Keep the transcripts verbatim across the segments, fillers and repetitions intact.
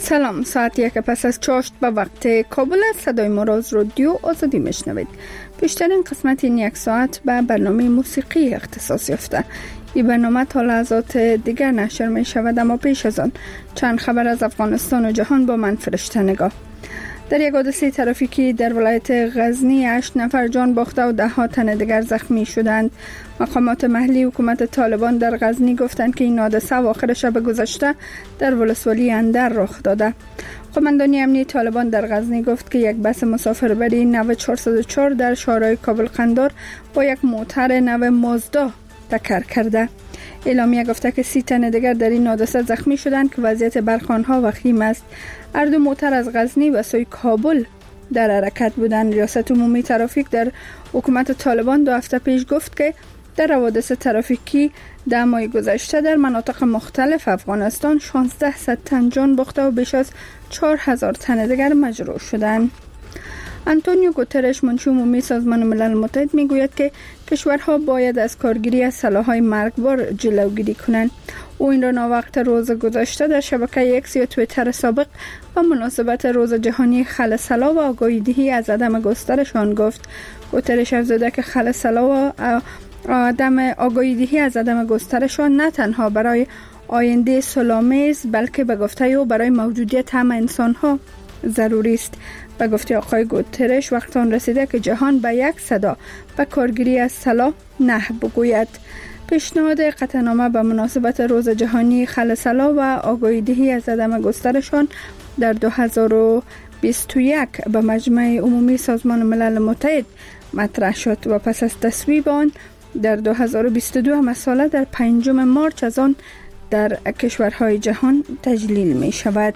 سلام، ساعت یک پس از چاشت به وقت کابل است. صدای ما را از رادیو آزادی میشنوید. بیشترین قسمت این یک ساعت به برنامه موسیقی اختصاص یافته. این برنامه تا لحظات دیگر نشر می شود، اما پیش از آن چند خبر از افغانستان و جهان با من فرشته نگاه. در یک حادثه ترافیکی در ولایت غزنی هشت نفر جان باخته و ده ها تن دیگر زخمی شدند. مقامات محلی حکومت طالبان در غزنی گفتند که این حادثه آخر شب گذشته در ولسوالی اندر رخ داده. قماندانی امنیتی طالبان در غزنی گفت که یک بس مسافربری نو چهارصد و چهار در شارع کابل قندار با یک موتر نو مازدا تکر کرده. اعلامیه گفته که سی تن دیگر در این حادثه زخمی شدند که وضعیت برخانها وخیم است. هر دو موتر از غزنی و سوی کابل در حرکت بودند. ریاست عمومی ترافیک در حکومت طالبان دو هفته پیش گفت که در حوادث ترافیکی ده ماه گذشته در مناطق مختلف افغانستان شانزده صد تن جان باخته و بیش از چهار هزار تن دیگر مجروح شدند. آنتونیو گوترش منشی عمومی سازمان ملل متحد میگوید که کشورها باید از کارگیری از سلاح‌های مرگبار جلوگیری کنند. او این را ناوقت روز گذشته در شبکه ایکس یا توییتر سابق به مناسبت روز جهانی خل سلاح و آگاهی دهی از عدم گسترش آن گفت. گوترش افزوده که خل سلاح و عدم آگاهی دهی از عدم گسترش آن نه تنها برای آینده صلح‌آمیز بلکه به گفته او برای موجودیت همه انسان‌ها ضروری است. به گفته آقای گوترش وقت آن رسیده که جهان به یک صدا به کارگیری از سلاح نه بگوید. پیشنهاد قطعنامه به مناسبت روز جهانی خل سلاح و آگاهی دهی از عدم گسترشان در دو هزار و بیست و یک به مجمع عمومی سازمان ملل متحد مطرح شد و پس از تصویب آن در دو هزار و بیست و دو همساله در پنجم مارچ از آن در کشورهای جهان تجلیل می شود.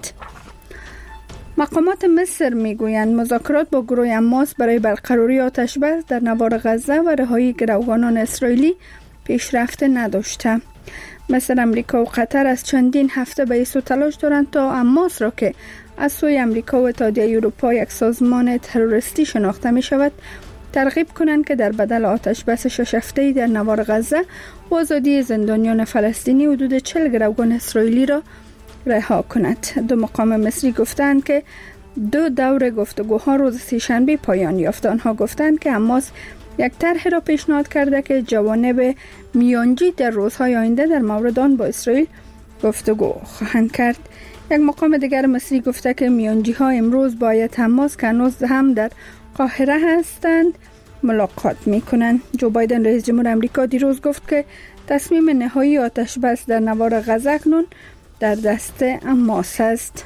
مقامات مصر میگویند مذاکرات با گروه حماس برای برقراری آتش بس در نوار غزه و رهایی گروگانان اسرائیلی پیشرفت نداشته. مصر، امریکا و قطر از چندین هفته به ایسو تلاش دارند تا حماس را که از سوی امریکا و اتحادیه اروپا یک سازمان تروریستی شناخته می شود ترغیب کنند که در بدل آتش بس شش هفته‌ای در نوار غزه و آزادی زندانیان فلسطینی حدود چهل گروگان اسرائیلی را رها کند. دو مقام مصری گفتند که دو دور گفتگوها روز سه‌شنبه پایان یافت. آنها گفتند که حماس یک طرح را پیشنهاد کرده که جوانب میانجی در روزهای آینده در مورد آن با اسرائیل گفتگو خواهند کرد. یک مقام دیگر مصری گفته که میانجی ها امروز باید حماس که هنوز هم در قاهره هستند ملاقات می کنند. جو بایدن رئیس جمهور امریکا دیروز گفت که تصمیم نهایی آتش بس در نوار غزه اکنون در دست حماس است.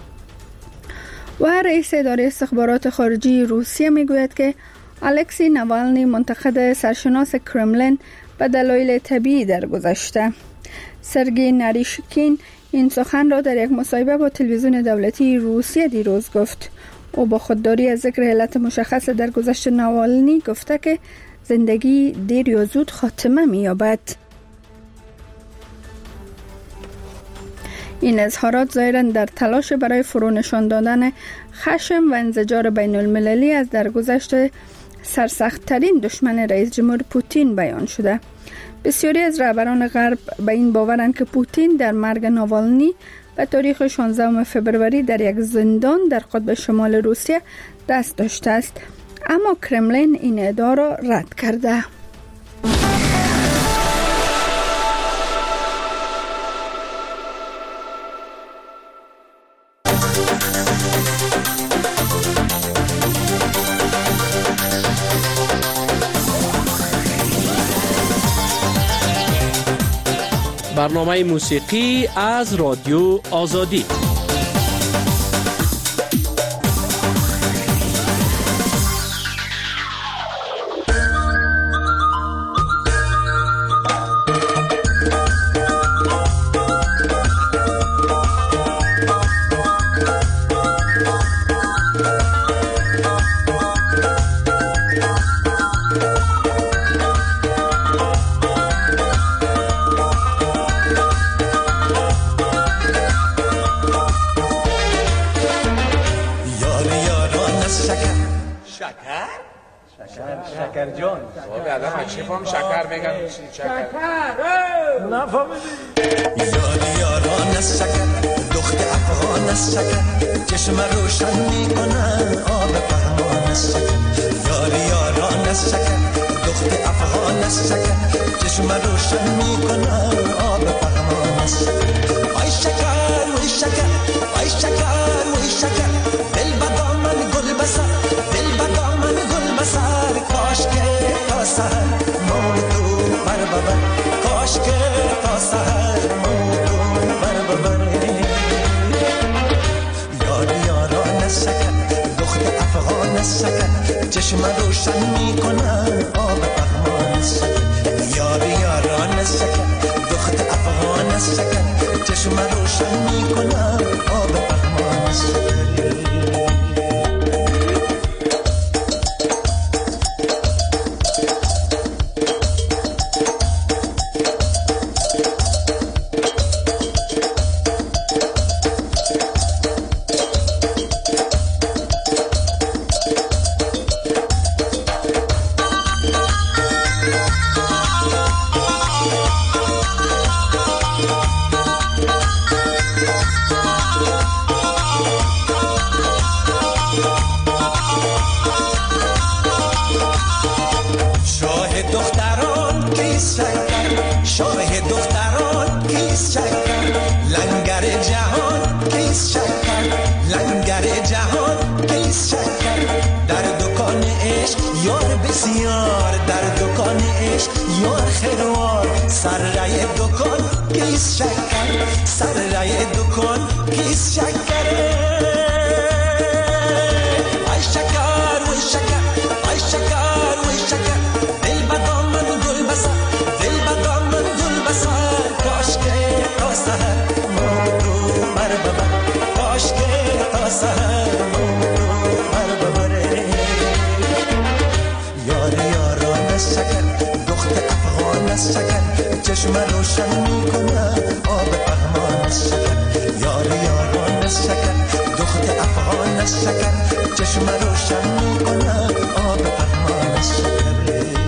و رئیس اداره استخبارات خارجی روسیه میگوید که الکسی ناوالنی منتقد سرشناس کرملین به دلایل طبیعی درگذشته. سرگئی ناریشکین این سخن را در یک مصاحبه با تلویزیون دولتی روسیه دیروز گفت. او با خودداری از ذکر علت مشخص درگذشت ناوالنی گفته که زندگی دیر یا زود خاتمه می‌یابد. این اظهارات ظاهراً در تلاش برای فرونشان دادن خشم و انزجار بین المللی از درگذشت سرسخت‌ترین دشمن رئیس جمهور پوتین بیان شده. بسیاری از رهبران غرب به این باورند که پوتین در مرگ ناوالنی به تاریخ شانزدهم فوریه در یک زندان در قطب شمال روسیه دست داشته است، اما کرملین این ادعا را رد کرده. برنامه موسیقی از رادیو آزادی. شکر جان بابا آدم چیفام شکر میگن شکر نفهمیدی یاری یاران شکر دخت افغان افغان از شکر چشم روشن میکنه آب پهلوان از شکر یاری یاران از شکر دخت افغان از شکر چشم روشن میکنه آب پهلوان از شکر آی شکر وی شکر آی شکر وی شکر دل بدام من گل بسر دل بدام من گل بسر کاش که تا سحر موتو بر ببر کاش که تا سحر موتو بر ببر یاری یاران از شکر دخت افغان از شکر چشم روشن میکنه آب پهلوان از شکر یاری یاران از شکر دخت افغان از شکر چشم روشن میکنه آب پهلوان از شکر چشم روشن میکنه آب پهلوان از شکر یاری یاران از شکر دخت افغان از شکر چشم روشن میکنه آب پهلوان از شکر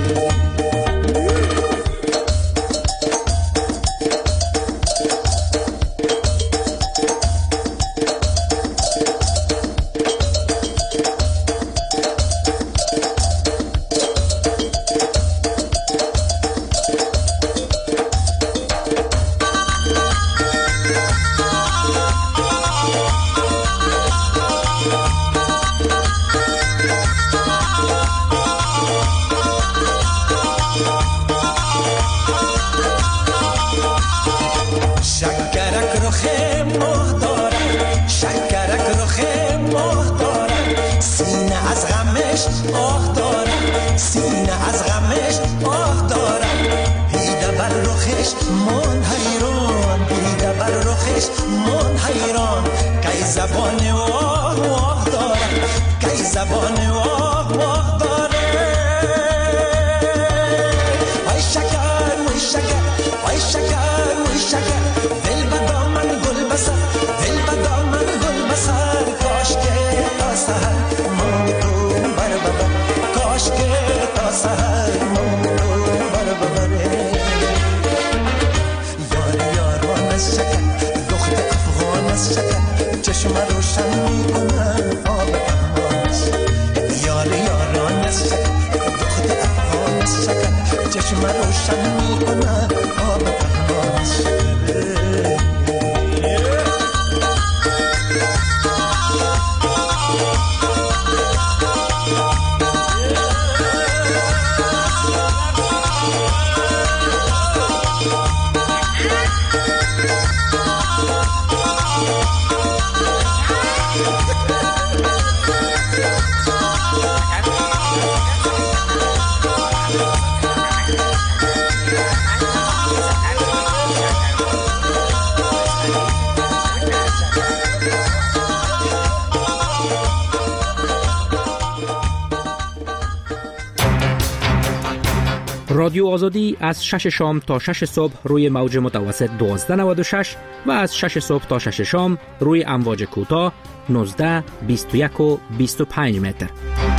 رادیو آزادی از شش شام تا شش صبح روی موج متوسط دوازده نود و شش و از شش صبح تا شش شام روی امواج کوتاه نوزده، بیست و یک و بیست و پنج متر.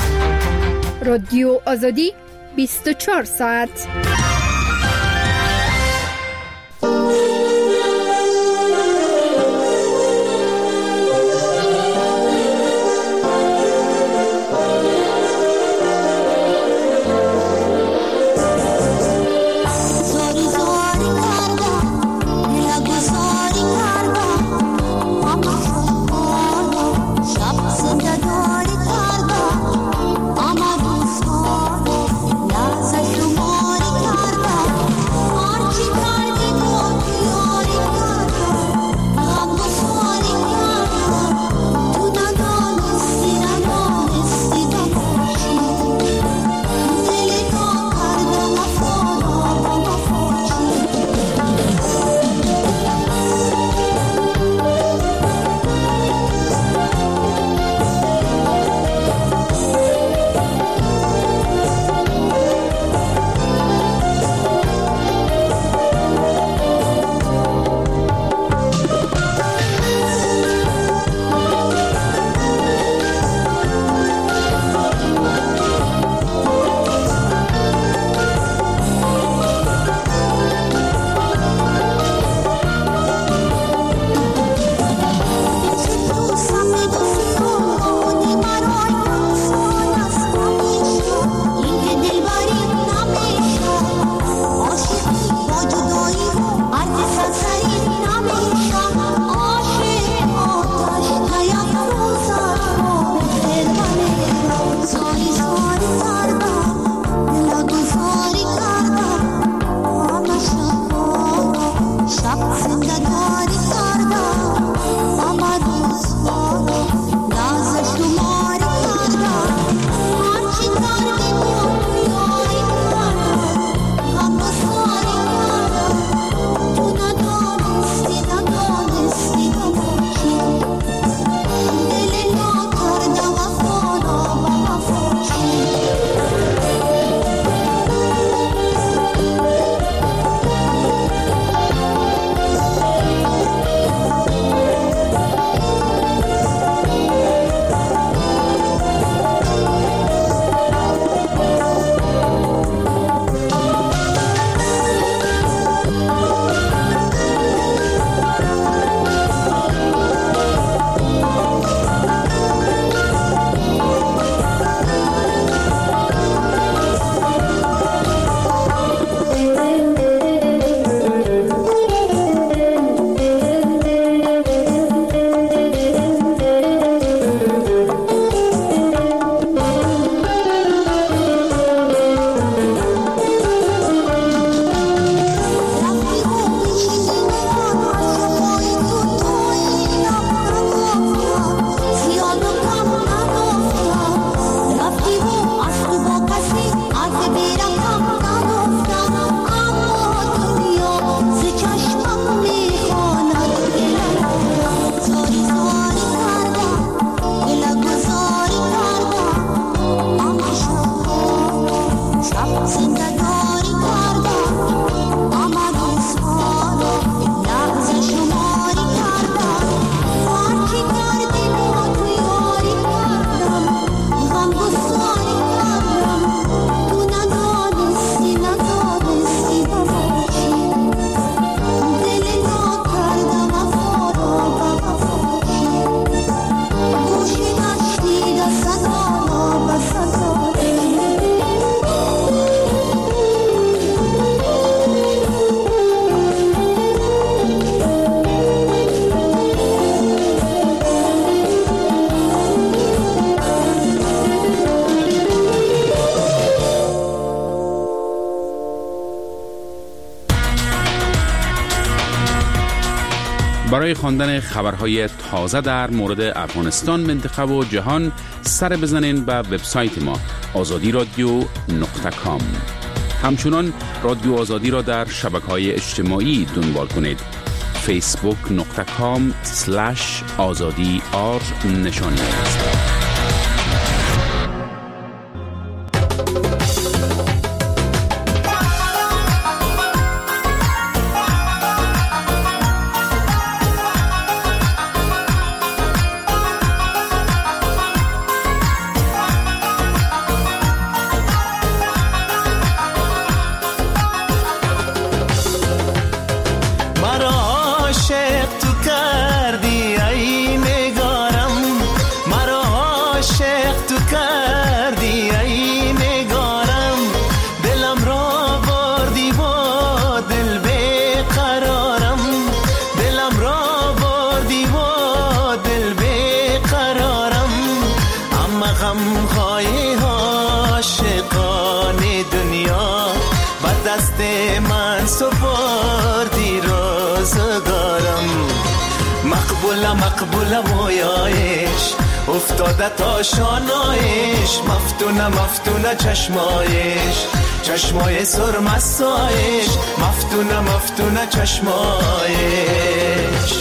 رادیو آزادی بیست و چهار ساعت. برای خواندن خبرهای تازه در مورد افغانستان، منطقه و جهان سر بزنین به وبسایت ما آزادی رادیو نقطه کام. همچنان رادیو آزادی را در شبکه‌های اجتماعی دنبال کنید. فیسبوک نقطه کام سلش آزادی آر نشانی است. مقبول مویایش افتاده تا شانایش، مفتونه مفتونه چشمایش، چشمای سرمستایش، مفتونه مفتونه چشمایش.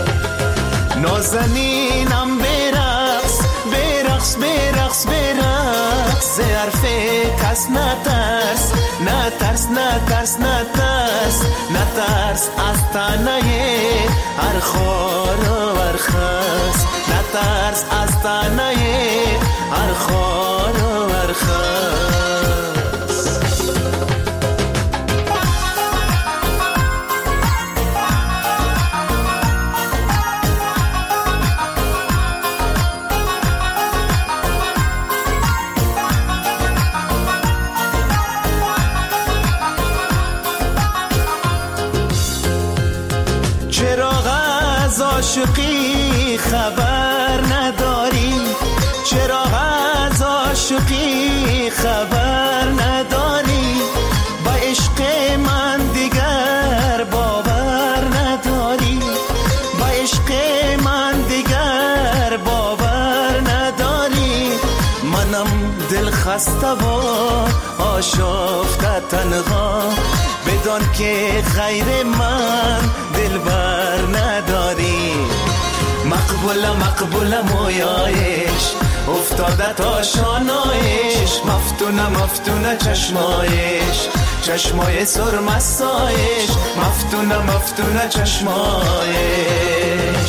نازنینم برقص برقص برقص برقص، حرف کس نترس نترس نترس نترس نترس از تنه هر خار و هر خس، نترس از تنه هر خار و هر خس. عاشقی خبر نداری، چرا از عاشقی خبر نداری، با عشق من دیگر باور نداری، با عشق من دیگر باور نداری. منم دل خسته و آشفته تنها، بدان که غیر من دل بر نداری. مقبول مقبول مویایش افتاده تا شانایش، مفتونه مفتونه چشمایش، چشمای سرمستایش، مفتونه مفتونه چشمایش.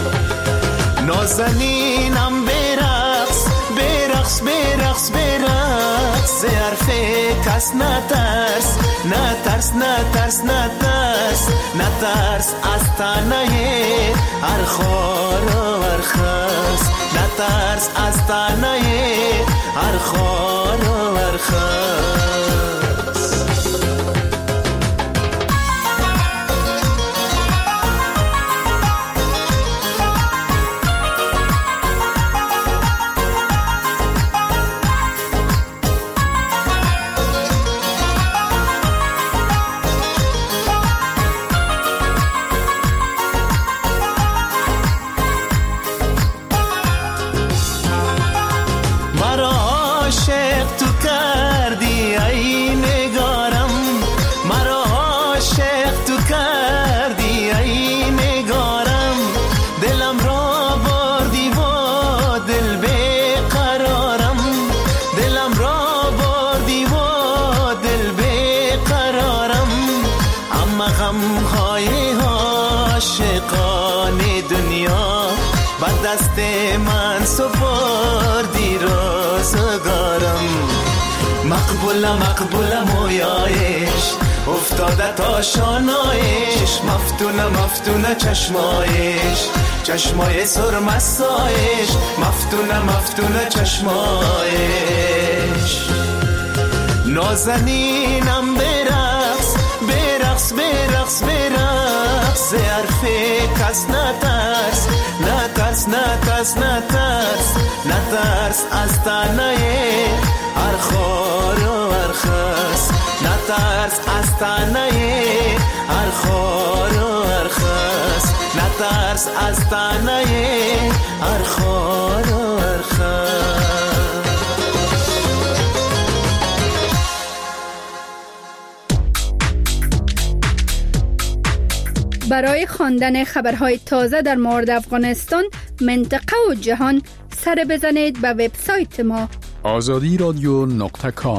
نازنینم برقص برقص برقص برقص، حرف کس نترس نترس نترس نترس نترس از تنه هر خار و هر خس، نترس از تنه هر خار و هر خس. دست من سپردی روزگارم. مقبول مقبول مویایش افتاده تا شانایش، مفتونه مفتونه چشمایش، چشمای سرمستایش، مفتونه مفتونه چشمایش. نازنینم برقص برقص برقص برقص، حرف کس نترس نترس نترس نترس نترس از تنه هر خار و هر خس، نترس از تنه هر خار و هر خس، نترس ترس از تنه هر خار و هر خر. برای خواندن خبرهای تازه در مورد افغانستان، منطقه و جهان سر بزنید به وبسایت ما آزادی رادیو نقطه کام.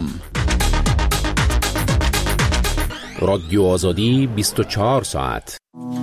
رادیو آزادی بیست و چهار ساعت.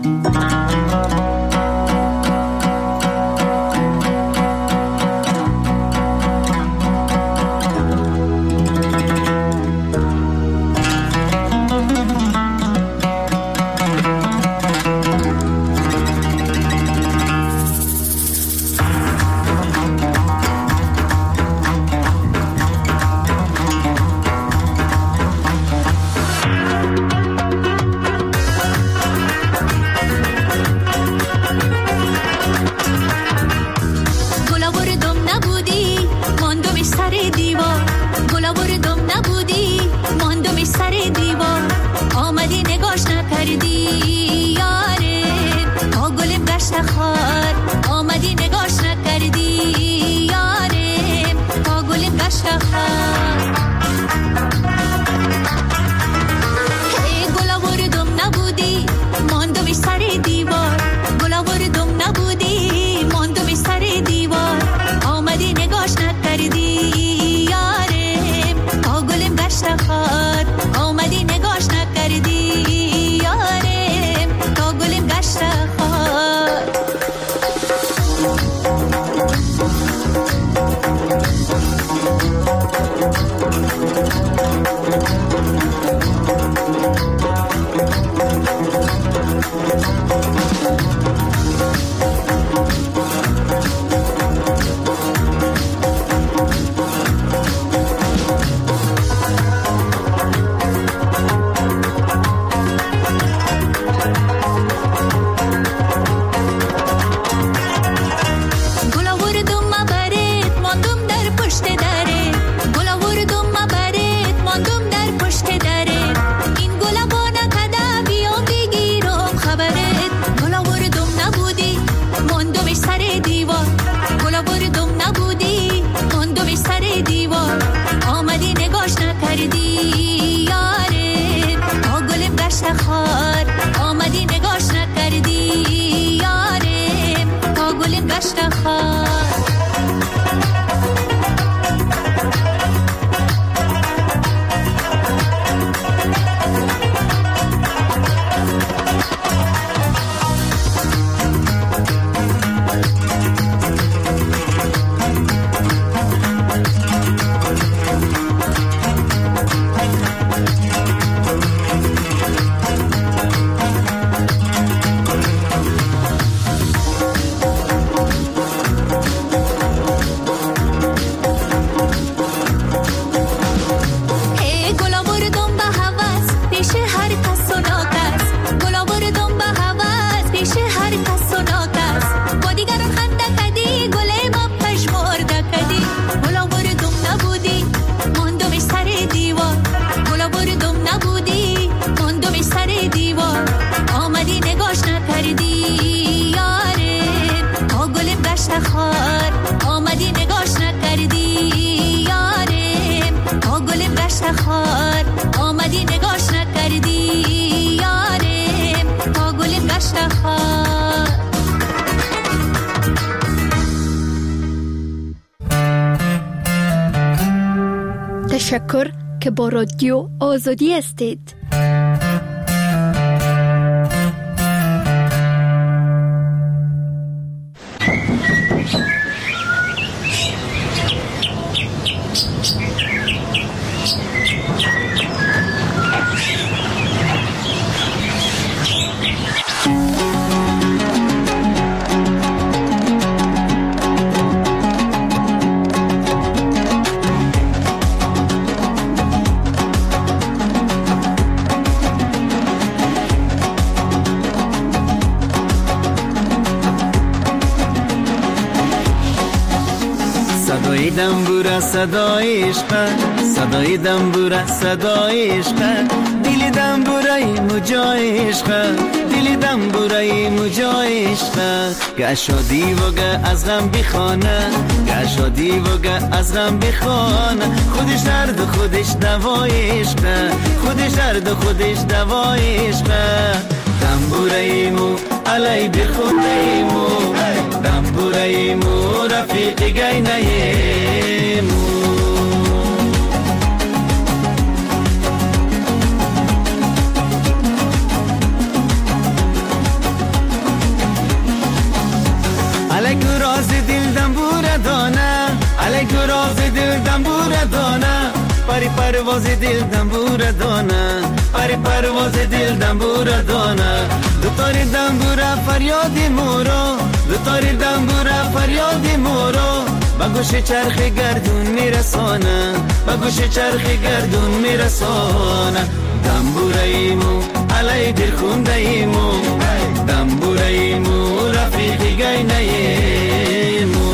تشکر که با رادیو آزادی هستید. دنبور دنبوره صدای عشق، صدای دنبوره صدای عشق، دل دنبوره مجای عشق، دل دنبوره مجای عشق. گشادی و گه از غم بخانه، گشادی و گه از غم بخانه، خودش درد و خودش دوای عشق، خودش درد و خودش دوای عشق. دنبوره مو علی بخونده مو، دنبوره مو رفیق گینه مو. علی گراز دل دنبوره دانه، علی گراز دل دنبوره دانه، پری پرواز دل دنبوره دانه، پری پرواز دل دنبوره دانه. دو تاری دنبوره فریاد مورو، دو تاری دنبوره فریاد مورو، با گوش چرخ گردون میرسانه، با گوش چرخ گردون میرسانه. دنبوره ایمو علی دل خونده ایمو، دنبوره ایمو رفیقی گینه ایمو.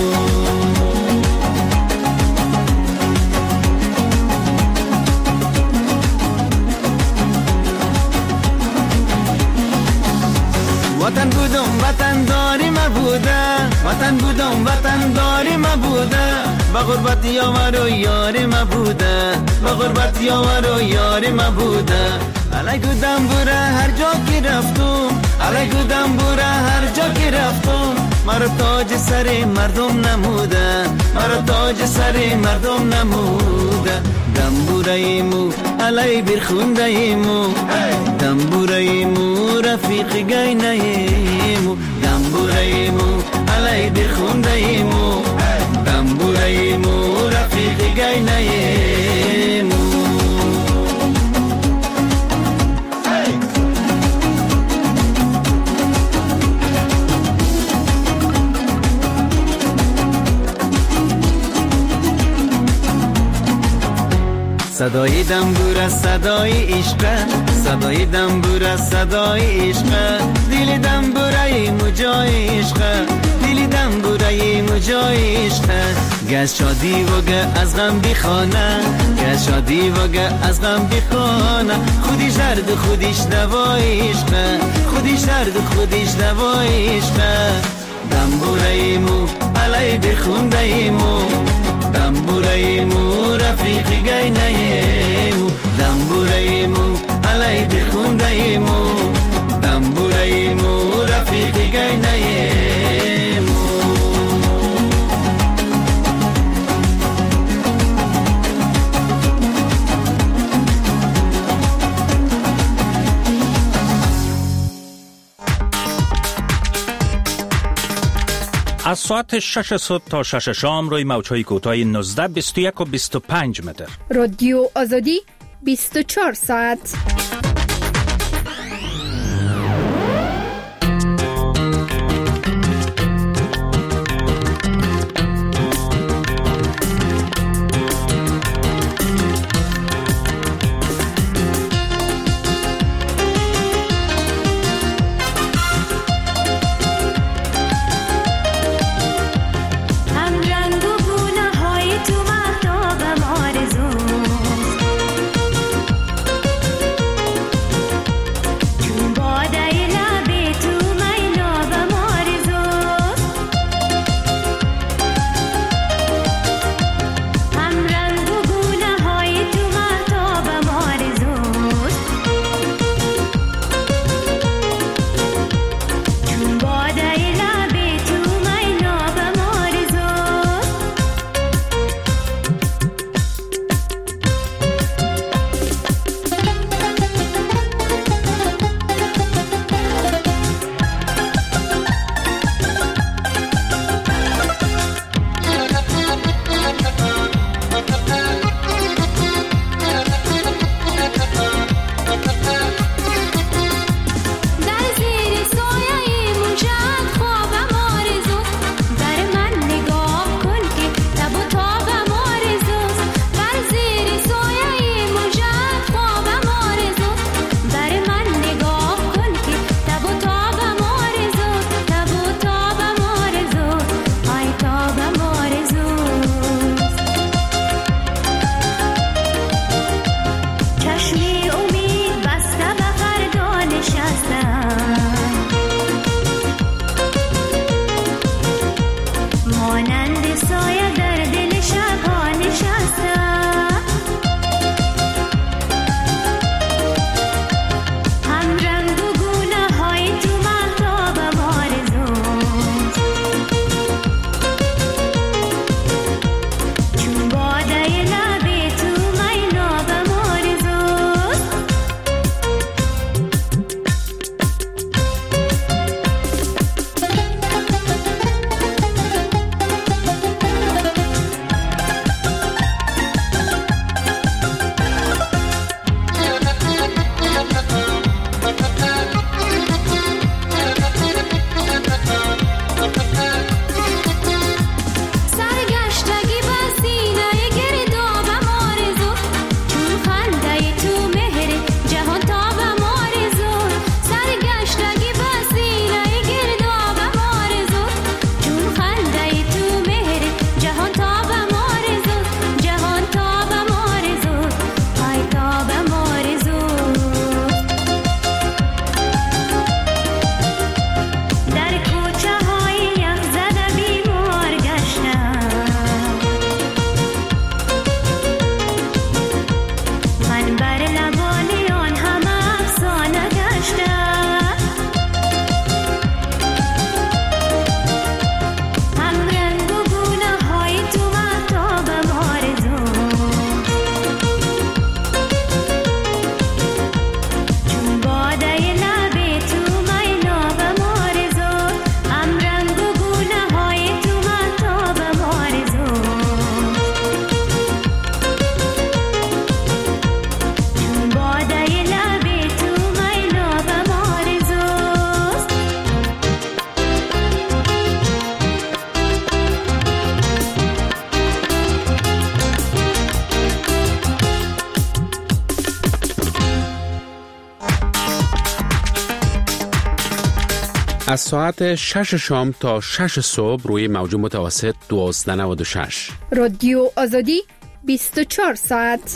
وطن بودم وطن داری ما بوده، وطن بودم وطن داری ما بوده، با غربت یار و یار ما بوده، با غربت یار و یار ما بوده. علیکو دنبوره هر جا که رفتم، علیکو دنبوره هر جا که رفتم، مرا تاج سر مردم نموده، مرا تاج سر مردم نموده. دنبوره ایمو علی برخونده ایمو، دنبوره ایمو رفیق گینه ایمو، دنبوره ایمو علی برخونده ایمو، دنبوره ایمو رفیق گینه ایمو. صدای دنبوره صدای عشق، صدای دنبوره صدای عشق، دل دنبوره مجای عشق، دل دنبوره مجای عشق. گز شادی و گه از غم بخانه، گز شادی و گه از غم بخانه، خودش درد خودش دوای عشق، خودش درد خودش دوای عشق. دنبوره مو علی بخونده ایمو، دنبوره ایمو رفیق گینه ایمو، دنبوره ایمو علی بخونده ایمو، دنبوره ایمو رفیق گینه ایمو. از ساعت شش صبح تا شش شام روی موج‌های کوتاه نوزده، بیست و یک و بیست و پنج متر. رادیو آزادی بیست و چهار ساعت. از ساعت شش شام تا شش صبح روی موج متوسط دوازده نود و شش. رادیو آزادی بیست و چهار ساعت.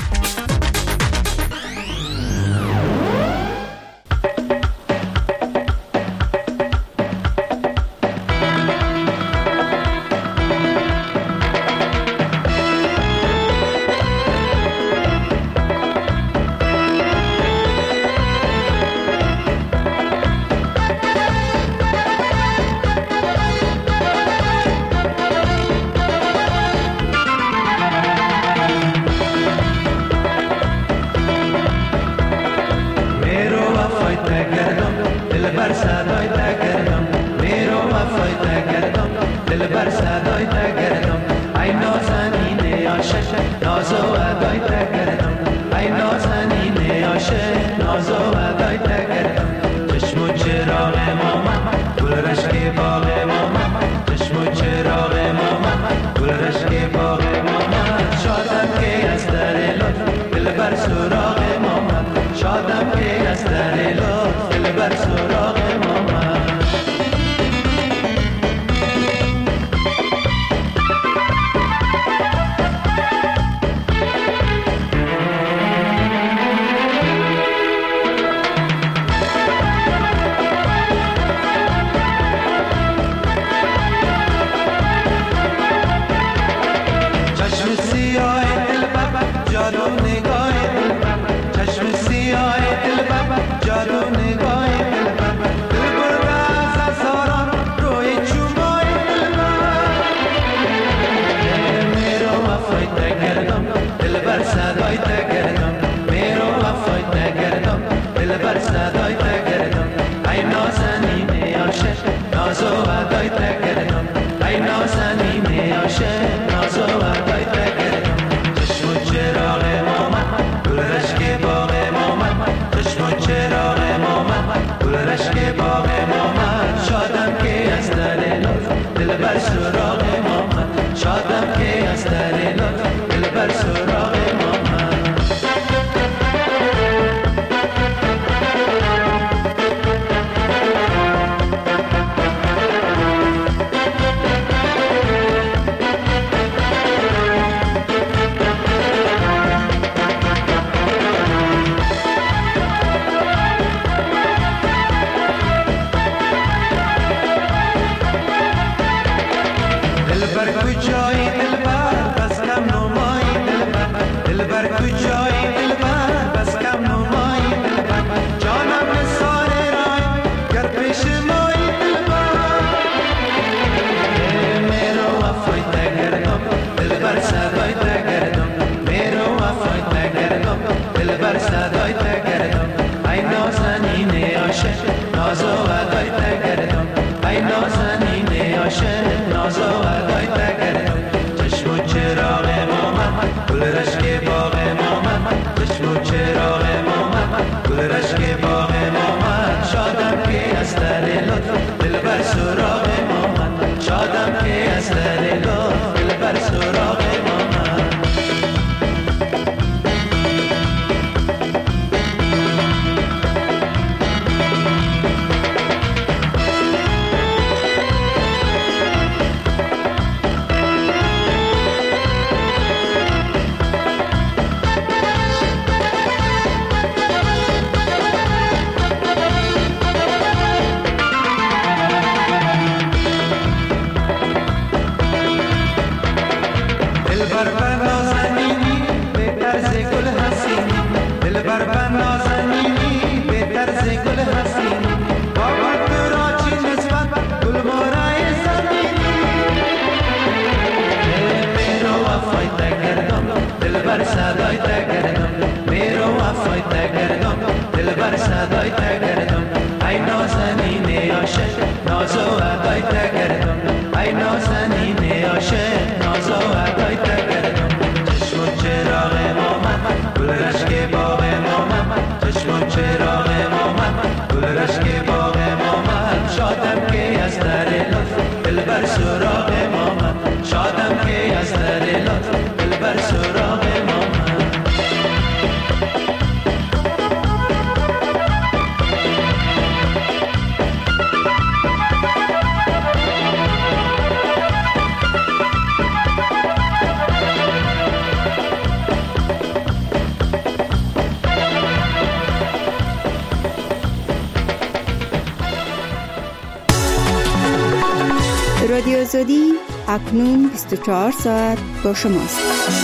رادیو آزادی اکنون بیست و چهار ساعت با شماست.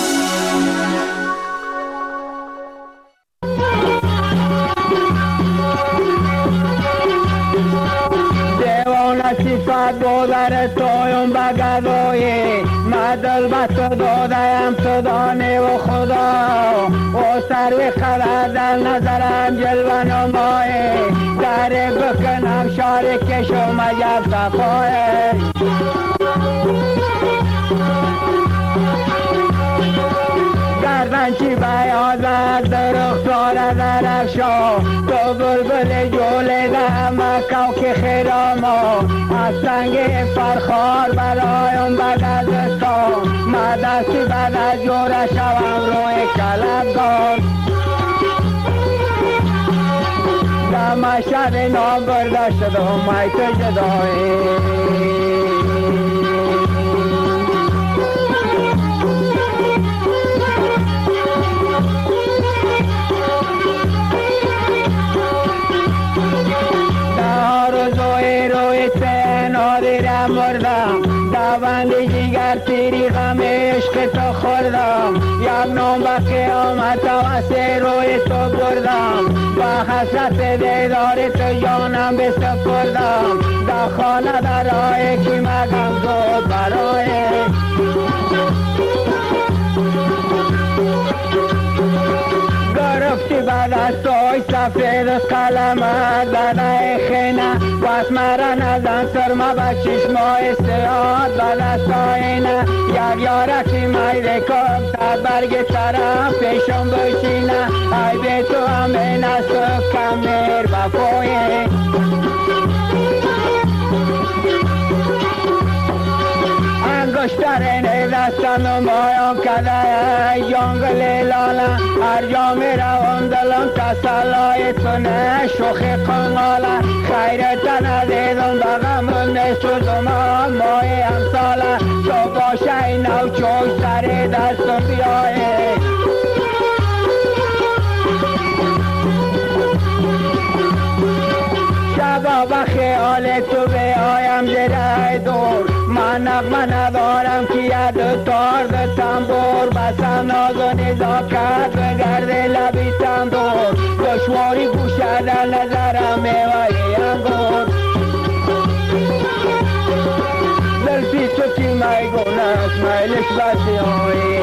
صفت بودر تویم بگذایی مدل بست دادیم صدانه و خدا و سروی خرد در نظرم جلوه نمایی داره بکنم شاری کشو مجب صفایی گردنچی بیازد درختار درفشا تو بلبل جوله ده مکو که خیراما از سنگ فرخار برایم بگذستا مدستی بد از جوره شوم روی کلبگار دم شد نام برداشت دو میت جدایی مردم دوندی جیگر تیری غم عشق تو خوردم یک نام به قیامت واسه روی تو بردم با حسرت دیدار تو جانم بسپردم در خانه در راه کی مگم زود برای گرفتی بعد از توی سفید از قلمت دنه خینه باز مرا نزن سرما با چشمای سیاد بعد از توینه یک یارکی میده کب تا برگ طرف پیشم بشینه ای به تو همه نسو کمیر بفویه انگشترین دستم نمایم کده جنگل لاله هر جا می روم دلم تسلای تو نه شوخ قناله خیرت ندیدم بغم نسوزم مای امساله تو باشه این نو چوش سر دستم بیایه شبا با خیال تو بیایم زیر دور من نغمه ندارم که ید تار ده تنبور بسم ناز و نزاکت بگرد لبی تندور دشواری گوشه در نظرم میوهی انگور دلپی تو کی میگونست میلش بسی هایی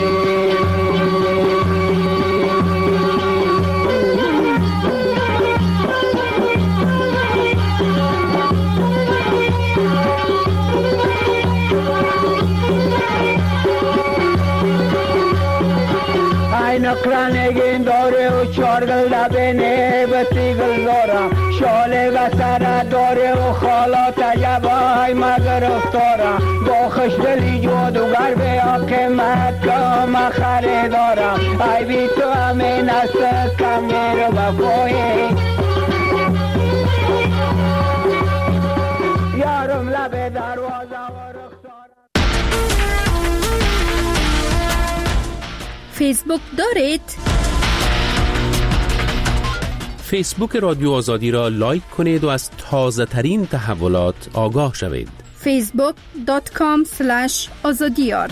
نقرانگین داره و چارگل لبنه بسیگل دارم شاله و سر داره و خالا تجبای مگر افتارم با خشدلی جادوگر به آقیمت کام خریدارم ای بی تو همه نست کمیر بفوی یارم لب دروازه و رخصارم فیسبوک دارید؟ فیسبوک رادیو آزادی را لایک کنید و از تازه ترین تحولات آگاه شوید. فیسبوک دات کام اسلش آزادیار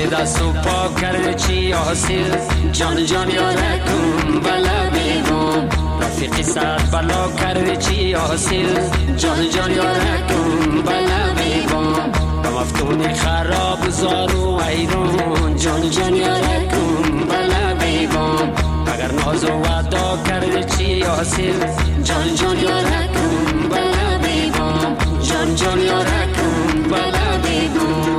دست و پا کرده چی حاصل جان جان یارکم بلا بیگم رفیقی سر بلا کرده چی حاصل جان جان یارکم بلا بیگم مفتون خراب زارو ایرون جان جان یارکم بلا بیگم اگر ناز و وعدا کرده چی حاصل جان جان یارکم بلا بیگم جان جان یارکم بلا بیگم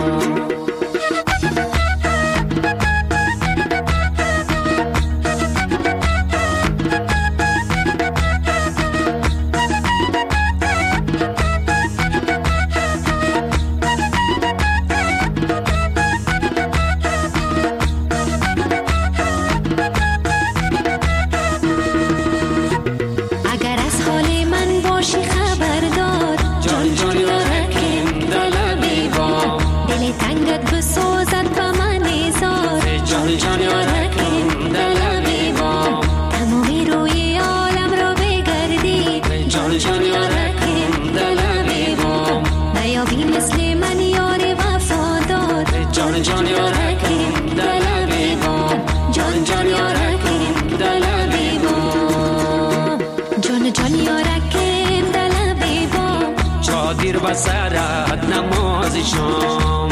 دیر بسرت نماز شام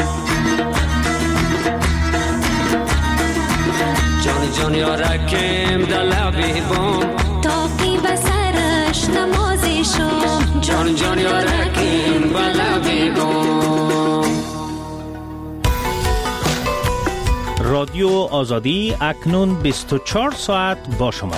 جان جان یارکم دلبی بام تاقی بسرش نماز شام جان جان یارکم بلبی بام. رادیو آزادی اکنون بیست و چهار ساعت با شما.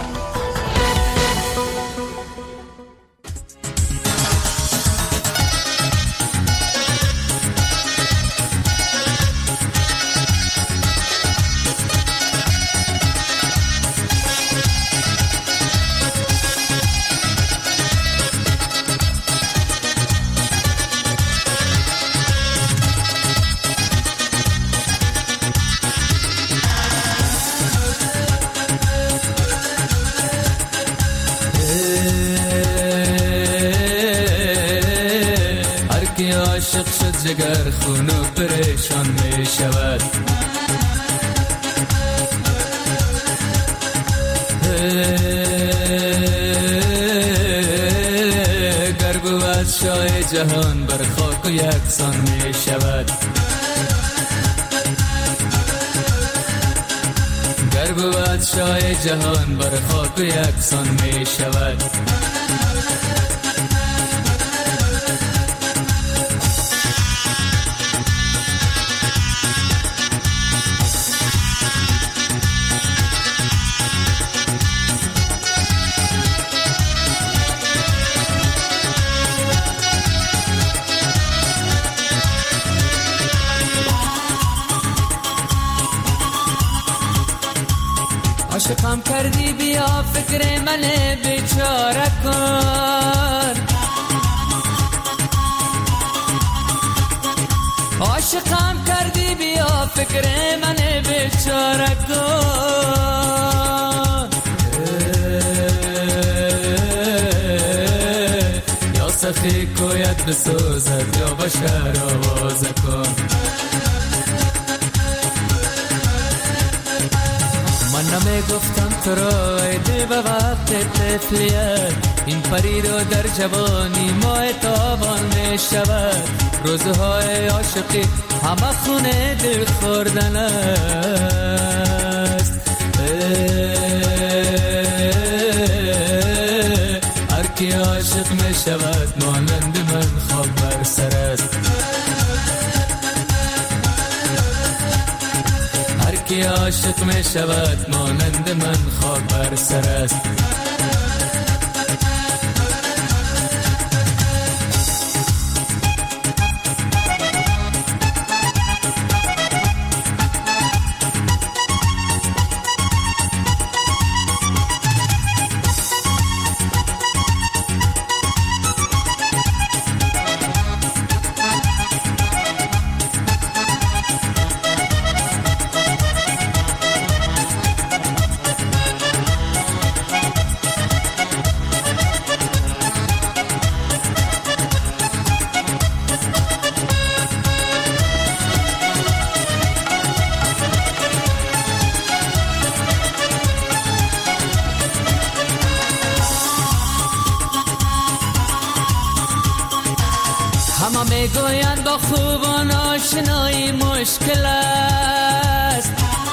عاشق شد جگر خون و پریشان می شود گر بود شاه جهان بر خاک و یکسان می شود گر بود شاه جهان بر خاک و یکسان می شود عاشقم کردی بیا فکر من بیچاره کن عاشقم کردی بیا فکر من بیچاره کن یا سخی کویت بسوزد یا بشر آواز کن من نمی گفتم تو را ایده به وقت طفلیت این پری رو در جوانی ماه تابان می شود روزهای عاشقی همه خونه دل خوردن است هر کی عاشق می شود مانند من خواب بر سر است کی عاشق می شود مانند من خاک بر سر است میگویند با خوبان آشنایی مشکل است،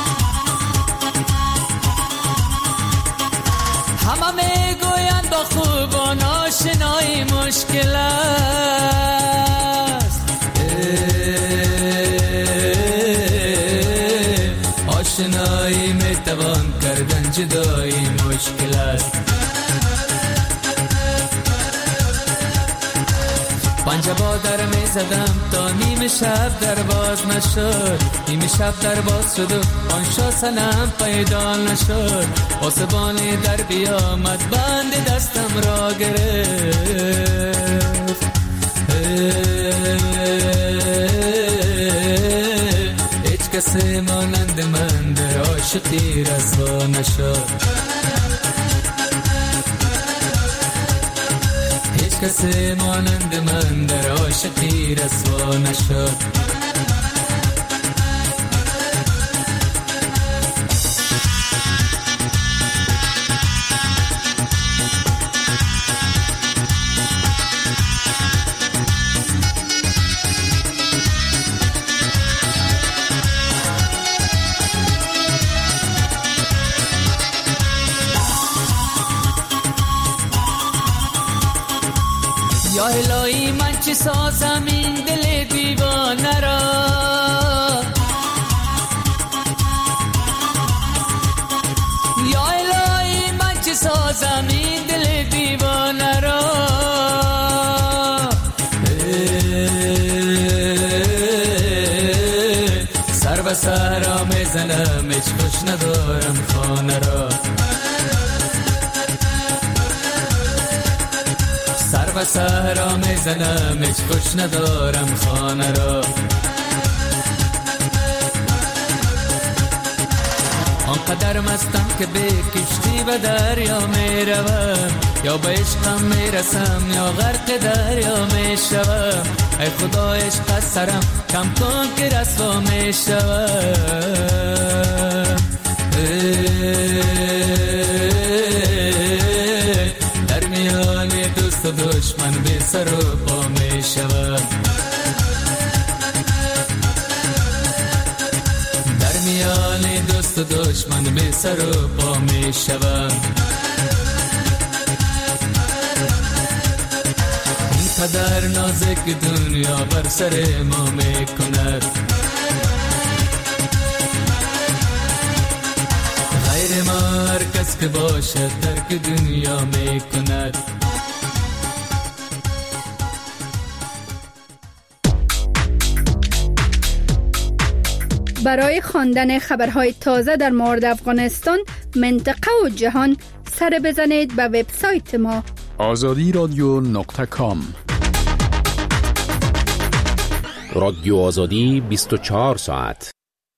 همه میگویند با خوبان آشنایی مشکل است. آشنایی میتوان کردن، جدایی مشکل است. پنجه با در می زدم تا نیم شب در باز نشد، نیم شب در باز شد و آن شا سنم پیدا نشد. آسبانی در بیامد بند دستم را گرفت، هیچ کسی مانند من در عاشقی رسوا نشد، کسی مانند من در عاشقی رسوا نشد. یا الهی من چی سازم این دل دیوانه را، یا الهی من چی سازم این دل دیوانه را. سر به سر میزنم هیچ خوش ندارم خانه را، سر و سهرا میزنم هیچ خوش ندارم خانه را. آنقدر مستم که به کشتی و دریا میروم، یا به عشقم میرسم یا غرق دریا میشوم. ای خدا عشق از سرم کم کن که رسوا میشوم. در میان دوست و دشمن به سر و پا می شود، در میان دوست و دشمن به سر و پا می شود. اینقدر نازک دنیا بر سر ما می کند، غیر ما هر کس که باشد ترک دنیا می کند. برای خواندن خبرهای تازه در مورد افغانستان، منطقه و جهان سر بزنید به وبسایت ما آزادی رادیو نقطه کام. رادیو آزادی بیست و چهار ساعت.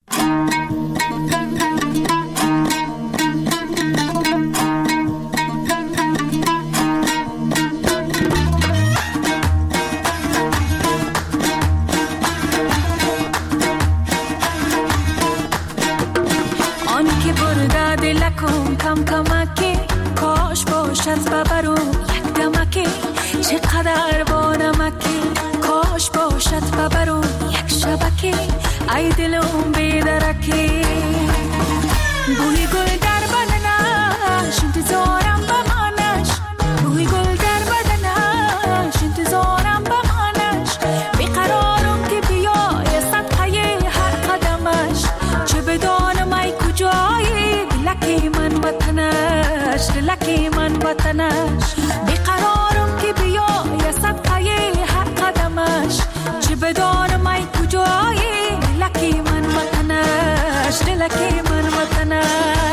کم کمکی کاش باشد ببرو یک دمکی، چقدر با نمکی کاش باشد ببرو یک شبکی. ای دلم بیدرکی بوی گل در بدنش انتظارم بمانش، بوی گل در بدنش انتظارم بمانش. بیقرارم که بیای صدقه هر قدمش، چه بدانم ای کجایی لکی من وطنش، لکی من وطنش. بیقرارم که بیای صدقه هر قدمش، چه بدانم ای کجایی لکی من وطنش، لکی من وطنش.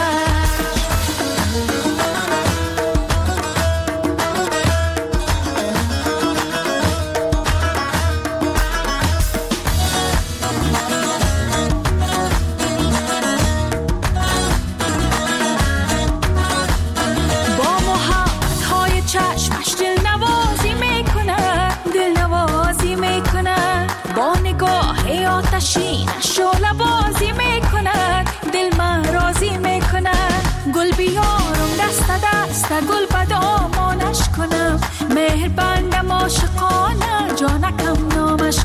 شعله بازی میکند دل من راضی میکند. گل بیارم دست دست گل بدامانش کنم، مهربندم عاشقانه جانکم نامش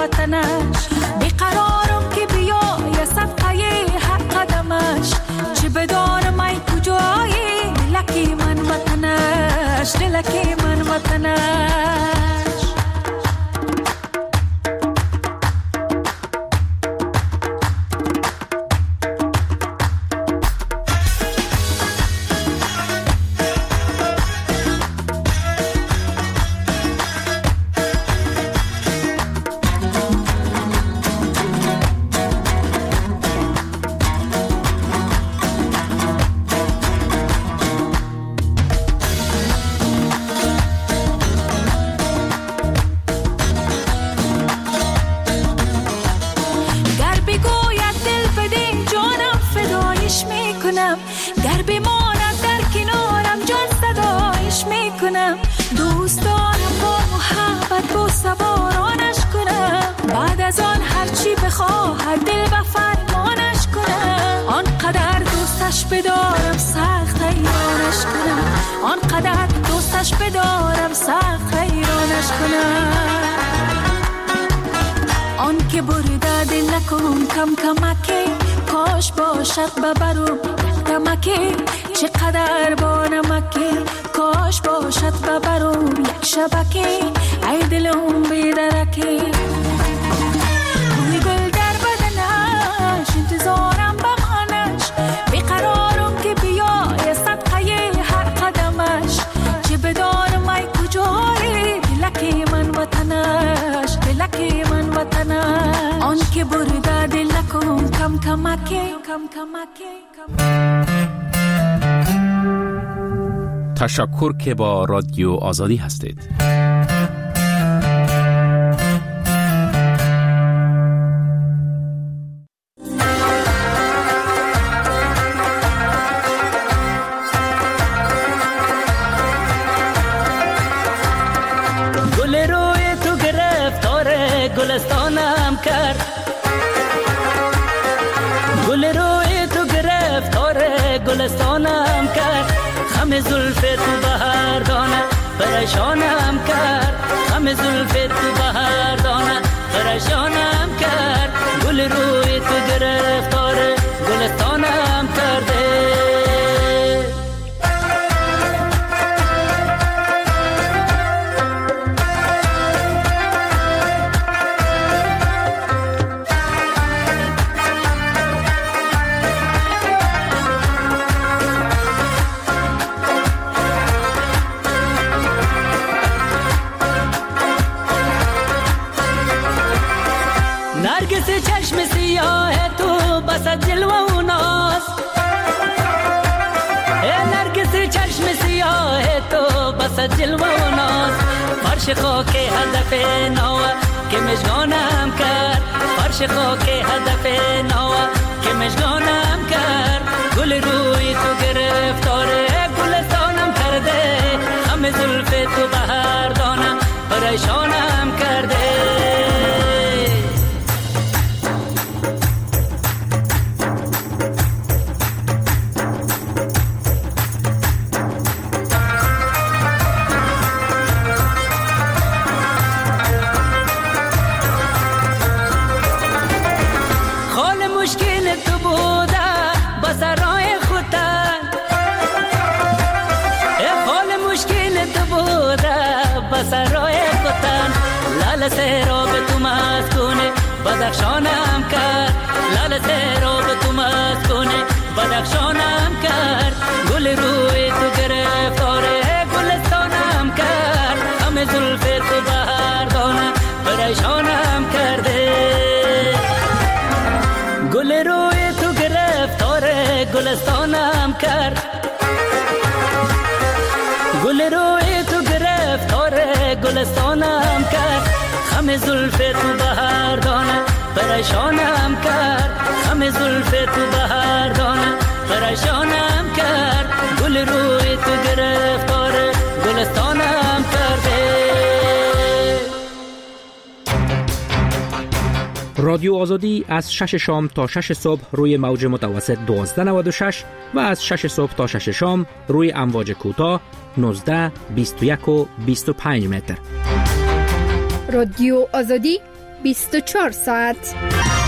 وطنش بیقرارم که بیای صدقه حق قدمش چه بدانم ای کجایی دلکی من وطنش دلکی من وطنش گر بماند در کنارم جان صدایش میکنم دوست دارم با محبت با سوارانش کنم بعد از آن هرچی بخواهد دل و فرمانش کنم آنقدر دوستش بدارم سخت حیرانش کنم آنقدر دوستش بدارم سخت حیرانش کنم آن که برده دل نکن کم کمکی کاش باشد ببرم کمکی چقدر با نمکی کاش باشد ببرم یک شبکی ای دلم بیدرکی بوی گل در بدنش انتظارم بمانش بیقرارم که بیای صدقه هر قدمش چه بدانم ای کجایی دلکی من وطنش دلکی من وطنش آن که برده دل نکن کم کمکی کم کمکی تشکر که با رادیو آزادی هستید. گل روی تو گرفتار گلستانم کرد گل روی تو گرفتار گلستانم کرد خم زلف تو بهار دانه پریشانم کرد خم زلف تو بهار دانه پریشانم کرد گل روی تو گرفتار گلستانم کرده نرگس چشم سیاه تو بس جلوه و ناز نرگس چشم سیاه تو بس جلوه و ناز فرش خاک هدف نوه که مشگانم کرد فرش خاک هدف نوه که مشگانم کرد گل روی تو گرفتار گلستانم کرده خم زلف تو بهار دانه پریشانم کرده سرای وطن لال سیراب تو مسکونه بدخشانم کرد لال سیراب تو مسکونه بدخشانم کرد گل روی تو گرفتار گلستانم کرد همه زلف تو بهار دانه پریشانم کرده گل روی تو گرفتار گلستانم کرد گل روی تو گرفتار گلستانم کرد خم زلف تو بهار دانه پریشانم کرد خم زلف تو بهار دانه پریشانم کرد گل روی تو گرفتار گلستانم کرده رادیو آزادی از شش شام تا شش صبح روی موج متوسط دوازده نود و شش و از شش صبح تا شش شام روی امواج کوتاه نوزده بیست و یک و بیست و پنج متر. رادیو آزادی بیست و چهار ساعت.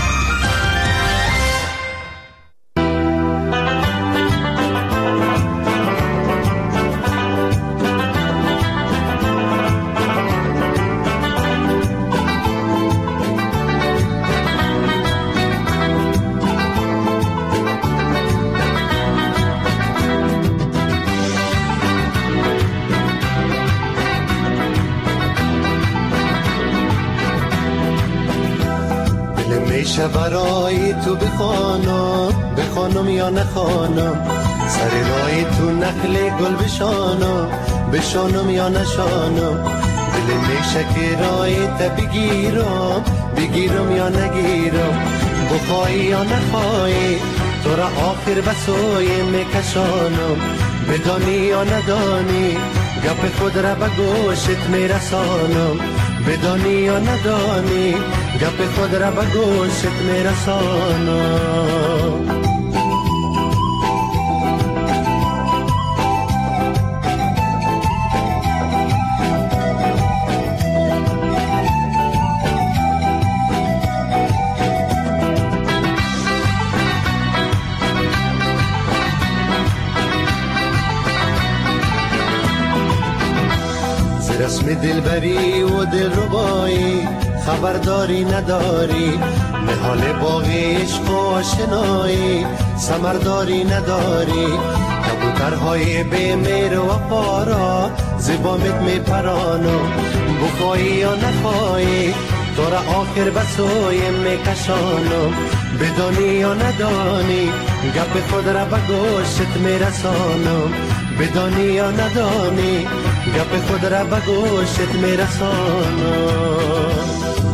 میشه برای تو بخوانم، بخوانم یا نخوانم، سر رای تو نخل گل بشانم، بشانم یا نشانم، دل میشه که رای تا بگیرم، بگیرم یا نگیرم، بخوای یا نخوای تو را آخر بسوی میکشانم، بدانی یا ندانی گپ خود را به گوشت میرسانم، بدانی یا ندانی گپ خود را به گوشت میرسانم. رسم دلبری و دلربایی خبرداری نداری، نهال باغ عشق و آشنایی ثمرداری نداری، کبوترهای بی مهر و وفا زبامت می پرانم، بخوایی یا نخوایی تو را آخر به سوی می کشانم، بدانی یا ندانی گپ خود را به گوشت می رسانم، بدانی یا ندانی گپ خود را به گوشت می رسانم.